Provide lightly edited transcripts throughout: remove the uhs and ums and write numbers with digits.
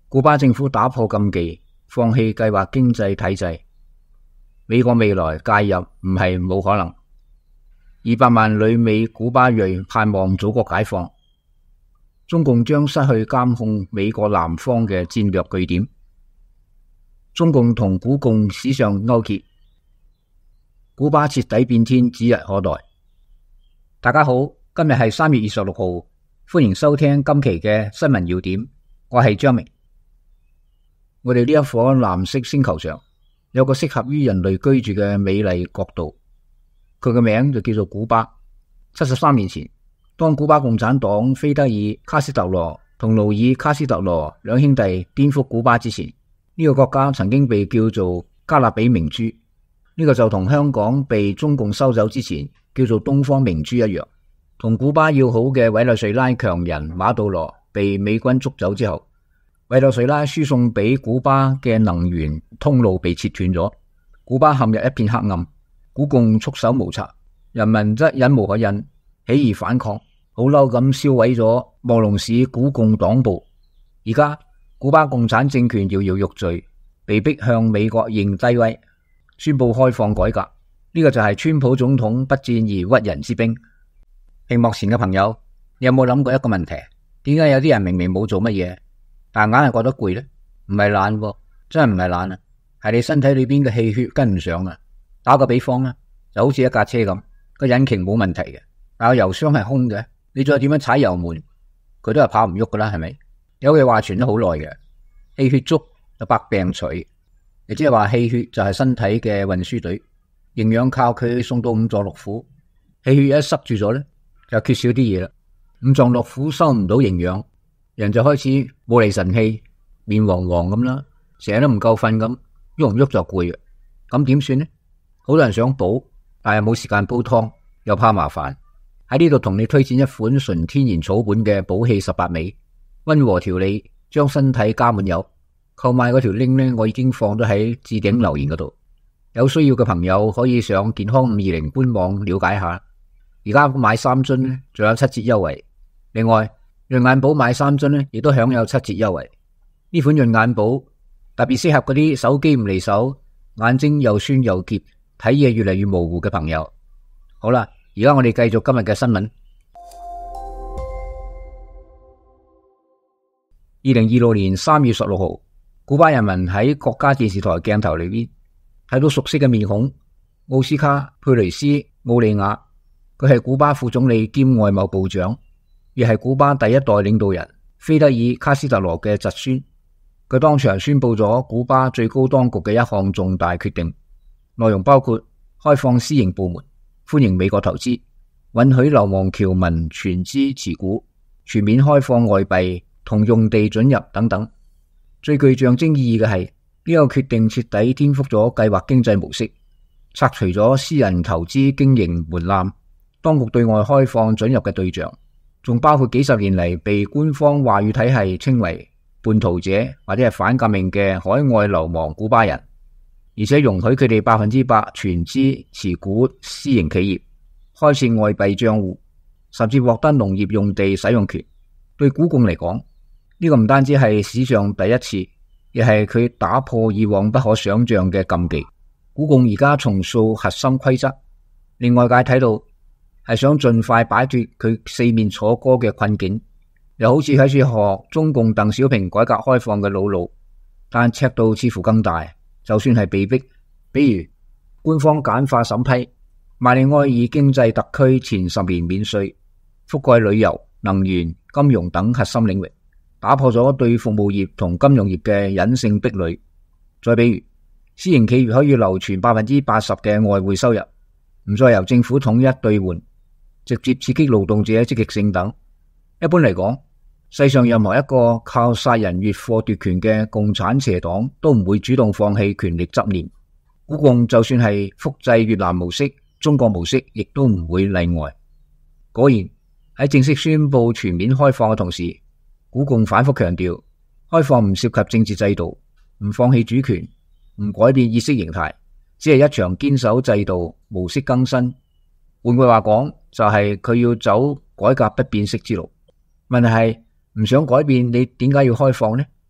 古巴政府打破禁忌，放棄計劃經濟體制。美國未來介入唔係冇可能。200萬旅美古巴裔盼望祖國解放，中共將失去監控美國南方嘅戰略據點。中共同古共史上勾結，古巴徹底變天指日可待。大家好，今日係3月26號，歡迎收聽今期嘅新聞要點，我係張明。我哋呢一顆藍色星球上有個適合於人類居住嘅美麗國度，佢嘅名就叫做古巴。73年前，當古巴共產黨菲德爾卡斯特羅同努爾卡斯特羅兩兄弟顛覆古巴之前，呢個國家曾經被叫做加勒比明珠，呢個就同香港被中共收走之前叫做東方明珠一樣。同古巴要好嘅委內瑞拉強人馬杜羅被美軍捉走之後，委內瑞拉輸送俾古巴嘅能源通路被切斷咗，古巴陷入一片黑暗，古共束手無策，人民則忍無可忍，起義反抗，好嬲咁燒毀咗莫龍市古共黨部。而家古巴共產政權搖搖欲墜，被迫向美國認低威，宣布開放改革。呢個就係川普總統不戰而屈人之兵。屏幕前嘅朋友，你有冇諗過一個問題？點解有啲人明明冇做乜嘢，但硬係覺得攰呢？唔係懶喎，真係唔係懶啊，係你身體裏邊嘅氣血跟唔上啊。打個比方啦，就好似一架車咁，個引擎冇問題嘅，但係油箱係空嘅，你再點樣踩油門，佢都係跑唔喐噶啦，係咪？有句話傳咗好耐嘅，氣血足就百病除，亦即係話氣血就係身體嘅運輸隊，營養靠佢送到五臟六腑。氣血一塞住咗咧，就缺少啲嘢啦，五臟六腑收唔到營養，人就開始冇厘神氣，面黃黃咁啦，成日都唔夠瞓咁，喐唔喐就攰嘅，咁點算呢？好多人想補，但係冇時間煲湯，又怕麻煩。喺呢度同你推薦一款純天然草本嘅補氣18味。溫和調理，將身體加滿油。購買嗰條 link 呢，我已經放咗喺置頂留言嗰度。有需要嘅朋友可以上健康520官網了解下。而家買3樽呢，仲有7折優惠。另外，潤眼寶買3樽呢，亦都享有7折優惠。呢款潤眼寶特別適合嗰啲手機唔離手、眼睛又酸又澀、睇嘢越嚟越模糊嘅朋友。好啦，而家我哋繼續今日嘅新聞。2026年3月16號，古巴人民喺國家電視台鏡頭裏邊睇到熟悉嘅面孔，奧斯卡佩雷斯奧利亞，佢係古巴副總理兼外貿部長，亦係古巴第一代領導人菲德爾卡斯特羅嘅侄孫。佢當場宣布咗古巴最高當局嘅一項重大決定，內容包括開放私營部門，歡迎美國投資，允許流亡僑民全資持股，全面開放外幣同用地准入等等。最具象徵意義嘅係呢個決定徹底顛覆咗計劃經濟模式，拆除咗私人投資經營門檻。當局對外開放准入嘅對象，仲包括幾十年嚟被官方話語體系稱為叛逃者或者係反革命嘅海外流亡古巴人，而且容許佢哋100%全資持股私營企業，開設外幣賬戶，甚至獲得農業用地使用權。對古共嚟講，呢個唔單止係史上第一次，亦係佢打破以往不可想象嘅禁忌。古共而家重塑核心規則，令外界睇到係想盡快擺脫佢四面楚歌嘅困境，又好似喺處學中共鄧小平改革開放嘅老路，但尺度似乎更大。就算係被逼，比如官方簡化審批馬里埃爾經濟特區前10年免稅，覆蓋旅遊、能源、金融等核心領域，打破咗對服務業同金融業嘅隱性壁壘。再比如，私營企業可以留存80%嘅外匯收入，唔再由政府統一兌換，直接刺激勞動者積極性等。一般嚟講，世上任何一個靠殺人越貨奪權嘅共產邪黨都唔會主動放棄權力執念。古共就算係複製越南模式、中國模式，亦都唔會例外。果然喺正式宣布全面開放嘅同時，古共反覆強調，開放唔涉及政治制度，唔放棄主權，唔改變意識形態，只係一場堅守制度、模式更新。換句話講，就係佢要走改革不變式之路。問題係唔想改變，你點解要開放呢？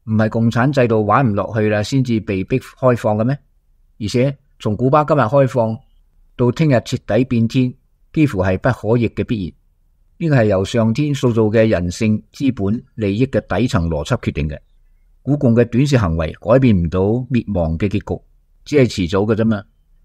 唔係共產制度玩唔落去啦，先至被逼開放嘅咩？而且從古巴今日開放到聽日徹底變天，幾乎係不可逆嘅必然。呢個係由上天塑造嘅人性、資本、利益嘅底層邏輯決定嘅。古共嘅短視行為改變唔到滅亡嘅結局，只係遲早嘅啫嘛。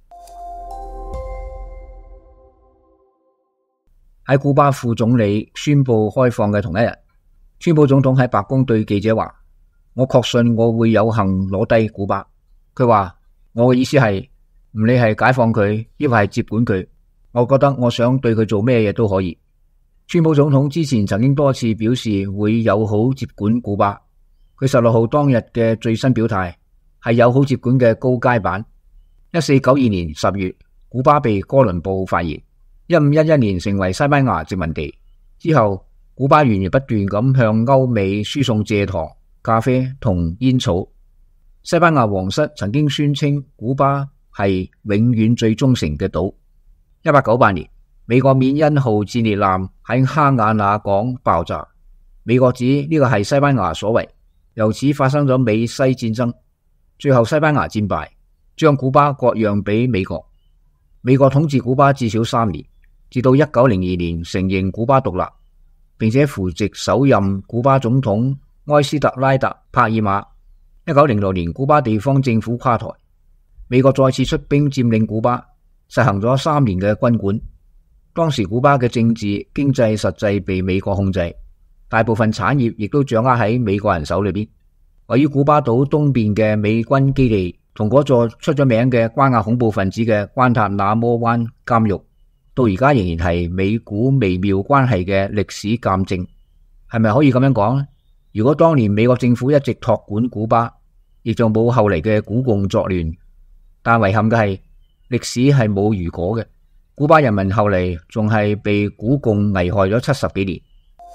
喺古巴副總理宣布開放嘅同一日，川普總統喺白宮對記者話：我確信我會有幸攞低古巴。佢話：我嘅意思係唔理係解放佢，抑或係接管佢，我覺得我想對佢做咩嘢都可以。川普總統之前曾經多次表示會友好接管古巴，佢16號當日嘅最新表態係友好接管嘅高階版。1492年10月，古巴被哥倫布發現，1511年成為西班牙殖民地之後，古巴源源不斷咁向歐美輸送蔗糖、咖啡同煙草。西班牙皇室曾經宣稱古巴係永遠最忠誠嘅島。1898年，美國緬因號戰列艦喺哈瓦那港爆炸，美國指呢個係西班牙所為，由此發生咗美西戰爭。最後西班牙戰敗，將古巴割讓俾美國。美國統治古巴至少3年，直到1902年承認古巴獨立，並且扶植首任古巴總統埃斯特拉特帕爾馬。1906年古巴地方政府垮台，美國再次出兵佔領古巴，實行咗3年嘅軍管。當時古巴嘅政治經濟實際被美國控制，大部分產業亦都掌握喺美國人手裏邊。位於古巴島東邊嘅美軍基地同嗰座出咗名嘅關押恐怖分子嘅關塔那摩灣監獄，到而家仍然係美古微妙關係嘅歷史鑑證。係咪可以咁樣講呢？如果當年美國政府一直託管古巴，亦就冇後嚟嘅古共作亂。但遺憾嘅係，歷史係冇如果嘅。古巴人民後嚟仲係被古共危害咗70幾年。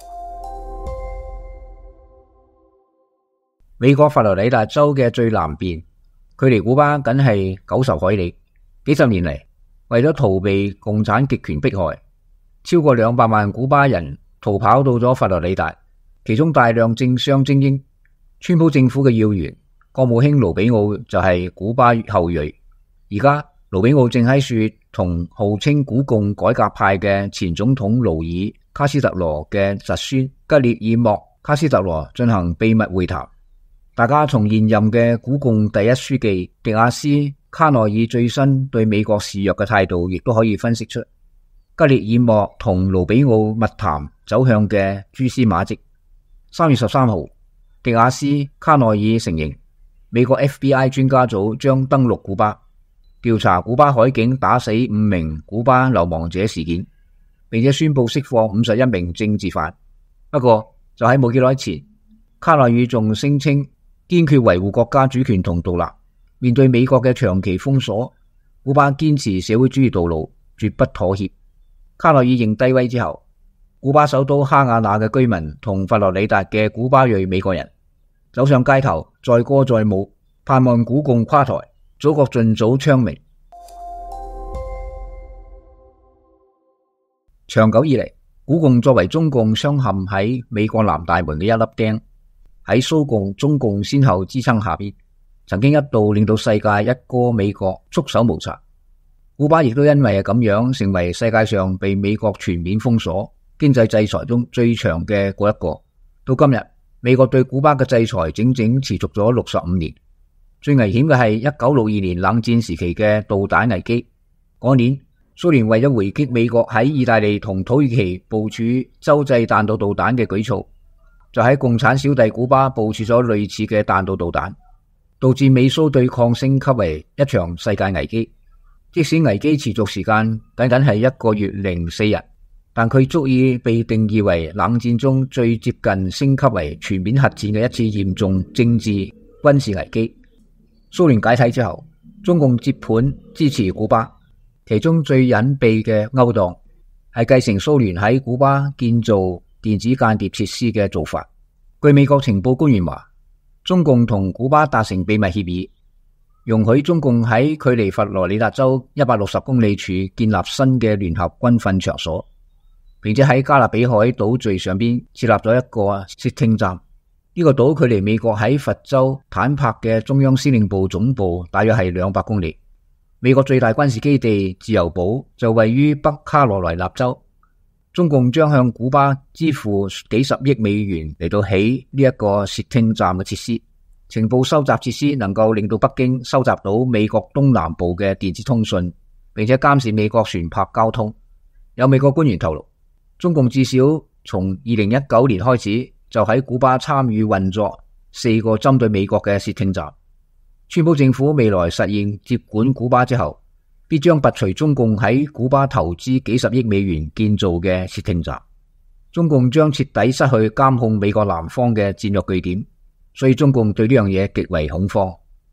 美國佛羅里達州嘅最南邊，距離古巴僅係90海里。幾十年嚟，為咗逃避共產極權迫害，超過200萬古巴人逃跑到咗佛羅里達，其中大量政商精英。川普政府嘅要員國務卿盧比奧就係古巴後裔。而家盧比奧正喺樹同號稱古共改革派嘅前總統勞爾卡斯特羅嘅侄孫吉列爾莫卡斯特羅進行秘密會談。大家從現任嘅古共第一書記迪亞斯卡內爾最新對美國示弱嘅態度，亦都可以分析出吉列爾莫同盧比奧密談走向嘅蛛絲馬跡。3月13號，迪亞斯卡內爾承認美國 FBI 專家組將登陸古巴，調查古巴海警打死5名古巴流亡者事件，並且宣布釋放51名政治犯。不過就喺冇幾耐前，卡內爾仲聲稱堅決維護國家主權同獨立。面對美國嘅長期封鎖，古巴堅持社會主義道路，絕不妥協。卡內爾認低威之後，古巴首都哈瓦那嘅居民同佛羅里達嘅古巴裔美國人走上街頭，載歌載舞，盼望古共垮台，祖國盡早昌明。長久以嚟，古共作為中共鑲嵌喺美國南大門嘅一粒釘，喺蘇共、中共先後支撐下邊，曾經一度令到世界一哥美國束手無策。古巴亦都因為係咁樣，成為世界上被美國全面封鎖、經濟制裁中最長嘅嗰一個。到今日，美國對古巴嘅制裁整整持續咗65年。最危險嘅係1962年冷戰時期嘅導彈危機。嗰年，蘇聯為咗回擊美國喺意大利同土耳其部署洲際彈道導彈嘅舉措，就喺共產小弟古巴部署咗類似嘅彈道導彈，導致美蘇對抗升級為一場世界危機。即使危機持續時間僅僅係1個月04日，但佢足以被定義為冷戰中最接近升級為全面核戰嘅一次嚴重政治軍事危機。蘇聯解體之後，中共接盤支持古巴，其中最隱秘嘅勾當係繼承蘇聯喺古巴建造電子間諜設施嘅做法。據美國情報官員話，中共同古巴達成秘密協議，容許中共喺距離佛羅里達州160公里處建立新嘅聯合軍訓場所，並且喺加勒比海島嶼上邊設立咗一個竊聽站。 呢個島距離美國喺佛州坦帕嘅中央司令部總部大約係200公里。美國最大軍事基地自由堡就位於北卡羅來納州。中共將向古巴支付幾十億美元嚟到起呢一個竊聽站嘅設施。情報收集設施能夠令到北京收集到美國東南部嘅電子通訊，並且監視美國船舶交通。有美國官員透露，中共至少從2019年開始就喺古巴參與運作4個針對美國嘅竊聽站。川普政府未來實現接管古巴之後，必將拔除中共喺古巴投資幾十億美元建造嘅竊聽站。中共將徹底失去監控美國南方嘅戰略據點，所以中共對呢樣嘢極為恐慌。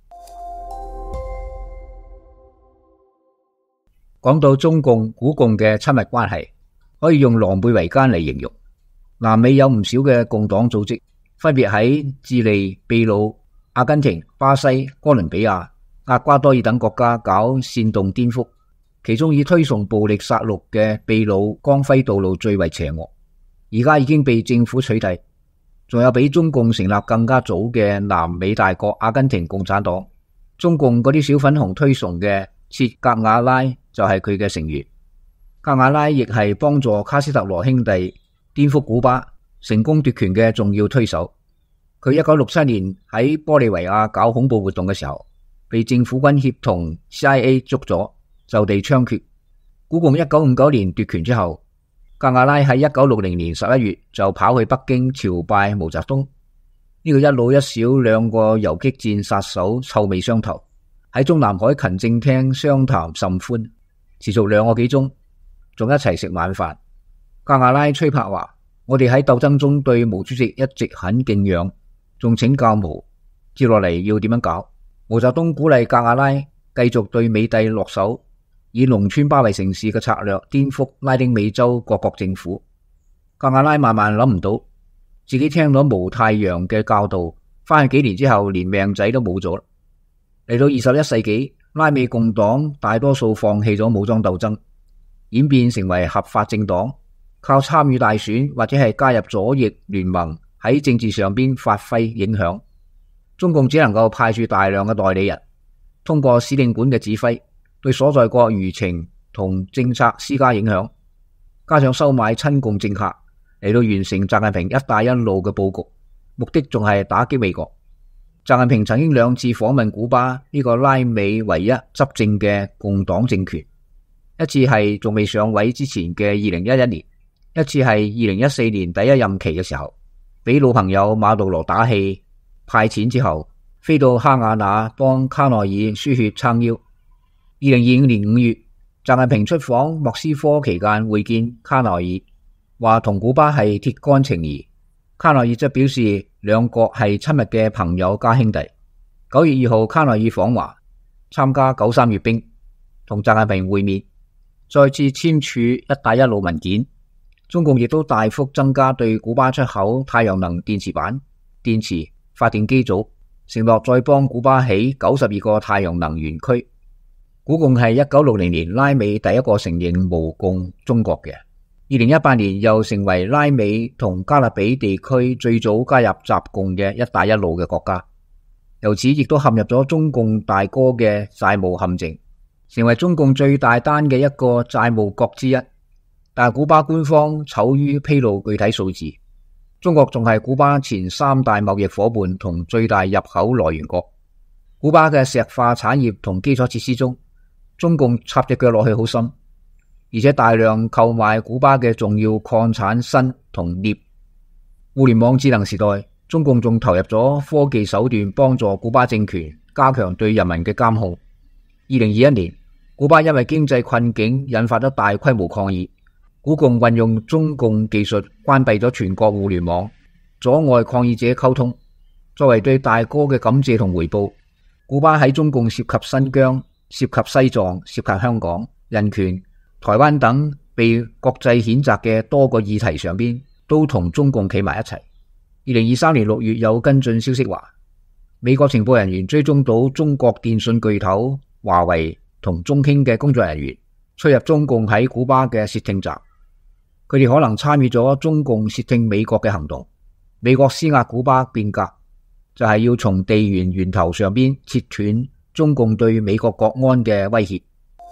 講到中共古共嘅親密關係，可以用狼狽為奸嚟形容。南美有唔少嘅共黨組織，分別喺智利、秘魯、阿根廷、巴西、哥倫比亞、厄瓜多爾等國家搞煽動顛覆，其中以推崇暴力殺戮嘅秘魯光輝道路最為邪惡，而家已經被政府取締。仲有比中共成立更加早嘅南美大國阿根廷共產黨，中共嗰啲小粉紅推崇嘅切格瓦拉就係佢嘅成員。格瓦拉亦係幫助卡斯特羅兄弟顛覆古巴成功奪權嘅重要推手。佢1967年喺玻利維亞搞恐怖活動嘅時候，被政府軍協同 CIA 捉咗，就地槍決。古共1959年奪權之後，格瓦拉喺1960年11月就跑去北京朝拜毛澤東。呢個一老一小兩個游擊戰殺手臭味相投，喺中南海勤政廳相談甚歡，持續2個幾鐘，仲一齊食晚飯。格瓦拉吹拍話：我哋喺鬥爭中對毛主席一直很敬仰，仲請教毛接落嚟要點樣搞。毛澤東鼓勵格瓦拉繼續對美帝落手，以農村包圍城市嘅策略顛覆拉丁美洲各國政府。格瓦拉萬萬諗唔到，自己聽咗毛太陽嘅教導，翻去幾年之後連命仔都冇咗。嚟到21世紀，拉美共黨大多數放棄咗武裝鬥爭，演變成為合法政黨，靠參與大選或者係加入左翼聯盟喺政治上邊發揮影響。中共只能夠派駐大量嘅代理人，通過使領館嘅指揮，對所在國輿情同政策施加影響，加上收買親共政客嚟到完成習近平一帶一路嘅布局，目的仲係打擊美國。習近平曾經2次訪問古巴呢個拉美唯一執政嘅共黨政權，一次係仲未上位之前嘅2011年，一次係2014年第1任期嘅時候，俾老朋友馬杜羅打氣派錢之後，飛到哈瓦那幫卡內爾輸血撐腰。2025年5月，習近平出訪莫斯科期間會見卡內爾，話同古巴係鐵桿情誼。卡內爾則表示兩國係親密嘅朋友加兄弟。9月2號，卡內爾訪華參加93閱兵，同習近平會面，再次簽署一帶一路文件。中共亦都大幅增加對古巴出口太陽能電池板、電池、發電機組，承諾再幫古巴起92個太陽能園區。古共係1960年拉美第一個承認無共中國嘅，2018年又成為拉美同加勒比地區最早加入習共嘅一帶一路嘅國家，由此亦都陷入咗中共大哥嘅債務陷阱，成為中共最大單嘅一個債務國之一。但古巴官方醜於披露具體數字。中國仲係古巴前3大貿易夥伴同最大入口來源國。古巴嘅石化產業同基礎設施中，中共插隻腳落去好深，而且大量購買古巴嘅重要礦產砷同鎳。互聯網智能時代，中共仲投入咗科技手段幫助古巴政權加強對人民嘅監控。2021年，古巴因為經濟困境引發咗大規模抗議，古共運用中共技術關閉咗全國互聯網，阻礙抗議者溝通。作為對大哥嘅感謝同回報，古巴喺中共涉及新疆、涉及西藏、涉及香港、人權、台灣等被國際譴責嘅多個議題上邊，都同中共企埋一齊。2023年6月有跟進消息話，美國情報人員追蹤到中國電信巨頭華為同中興嘅工作人員出入中共喺古巴嘅竊聽站，佢哋可能參與咗中共竊聽美國嘅行動。 美國施壓古巴變革，就係要從地緣源頭上邊切斷中共對美國國安嘅威脅。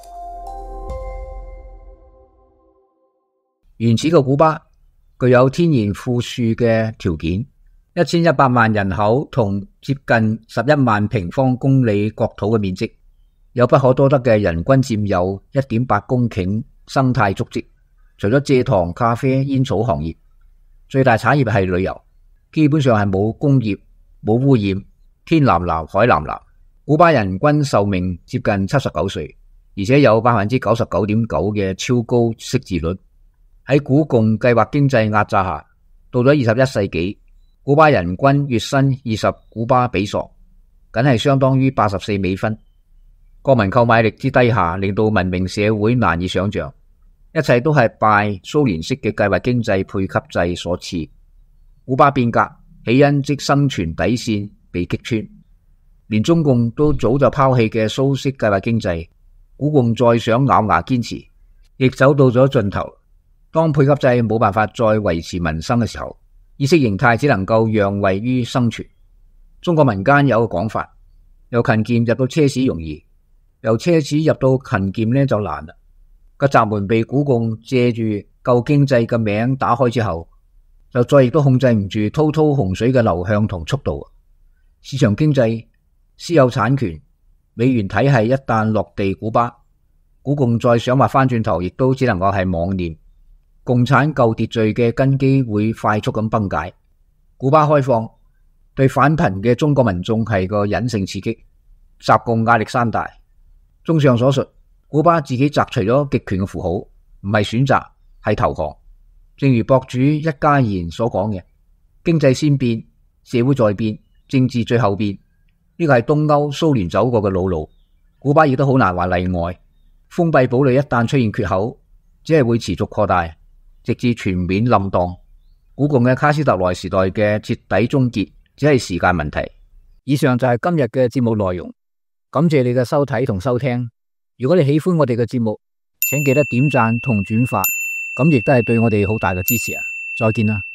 原始嘅古巴具有天然富庶嘅條件，1100萬人口同接近11萬平方公里國土嘅面積，有不可多得嘅人均佔有 1.8 公頃生態足跡。除咗蔗糖、咖啡、煙草行業，最大產業係旅遊，基本上係冇工業、冇污染，天藍藍、海藍藍。古巴人均壽命接近79歲，而且有 99.9% 嘅超高識字率。喺古共計劃經濟壓榨下，到咗21世紀，古巴人均月薪20古巴比索，僅係相當於84美分。國民購買力之低下，令到文明社會難以想象。一切都係拜蘇聯式嘅計劃經濟配給制所賜。古巴變革起因即生存底線被擊穿，連中共都早就拋棄嘅蘇式計劃經濟，古共再想咬牙堅持，亦走到咗盡頭。當配給制冇辦法再維持民生嘅時候，意識形態只能夠讓位於生存。中國民間有個講法，由勤儉入到奢侈容易，由奢侈入到勤儉呢就難啦。個閘門被古共借住舊經濟嘅名打開之後，就再亦都控制唔住滔滔洪水嘅流向同速度。市場經濟、私有產權、美元體系一旦落地古巴，古共再想話翻轉頭，亦都只能夠係妄念。共產舊秩序嘅根基會快速咁崩解。古巴開放對反貧嘅中國民眾係個隱性刺激，習共壓力山大。綜上所述，古巴自己摘除咗極權嘅符號，唔係選擇，係投降。正如博主一家言所講嘅，經濟先變，社會再變，政治最後變。呢個係東歐蘇聯走過嘅老路，古巴亦都好難話例外。封閉堡壘一旦出現缺口，只係會持續擴大，直至全面冧檔。古共嘅卡斯特萊時代嘅徹底終結，只係時間問題。以上就係今日嘅節目內容，感謝你嘅收睇同收聽。如果你喜歡我哋嘅節目，請記得點讚同轉發，咁亦都係對我哋好大嘅支持啊！再見啦。